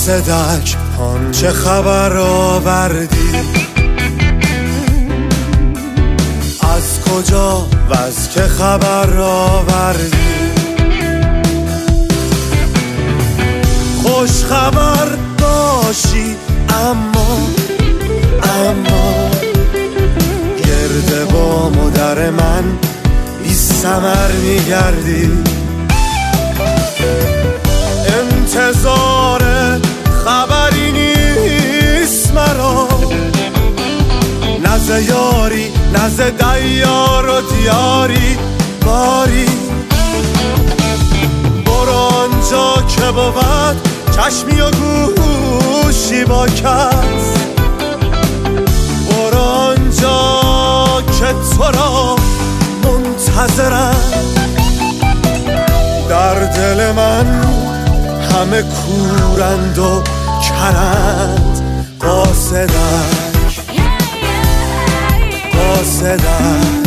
قاصدک چه خبر آوردی؟ از کجا و از که خبر آوردی؟ خوش خبر باشی اما گرد بام و در من بی ثمر میگردی. انتظار خبری نیست مرا، نز یاری نز دیار و دیاری باری. برو آنجا که بود چشمی و گوشی با کس، برو آنجا که تو را منتظرم. در دل من همه کورند و کرند، قاصدک قاصدک.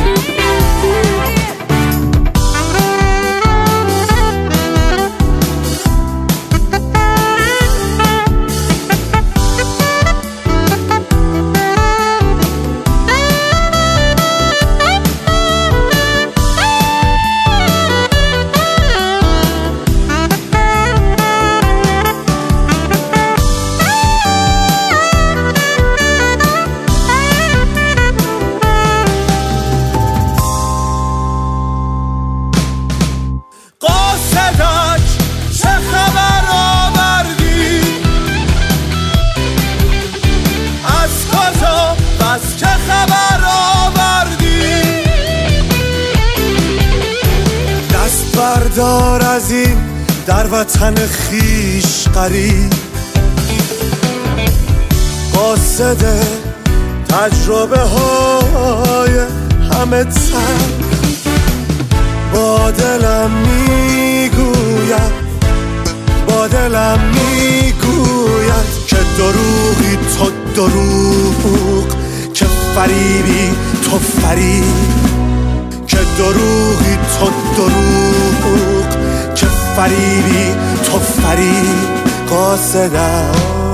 بردار از این در وطن خیش غریب، قاصد تجربه های همه تن. با دلم میگوید، با دلم میگوید که دروغی تو دروغ، که فریبی تو فریب، که دروغی تو دروغ، که فریبی تو فریب. قاصدک